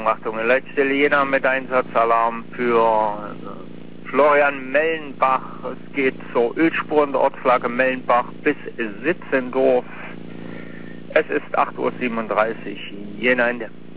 Achtung, Leitstelle Jena mit Einsatzalarm für Florian Mellenbach. Es geht zur Ölspuren der Ortsflagge Mellenbach bis Sitzendorf. Es ist 8:37 Uhr, Jena Ende.